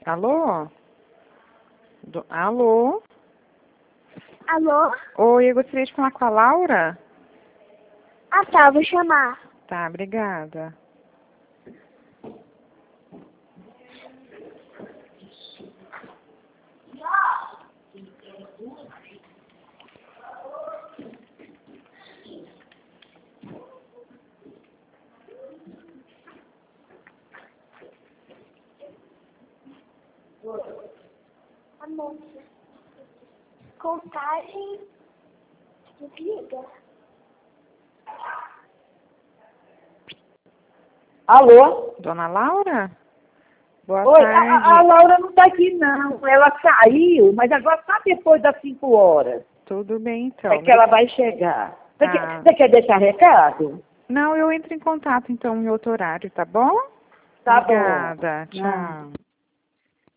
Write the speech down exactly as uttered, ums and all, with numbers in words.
Alô? Do... Alô? Alô? Oi, eu gostaria de falar com a Laura? Ah, tá, eu vou chamar. Tá, obrigada. Amor, contagem desliga. Alô? Dona Laura? Boa Oi, a, tarde. a- a Laura não está aqui, não. Ela saiu, mas agora está depois das cinco horas. Tudo bem, então. É que ela vai chegar. Você, Tá. quer, você quer deixar recado? Não, eu entro em contato, então, em outro horário, tá bom? Tá Obrigada. bom. Tchau.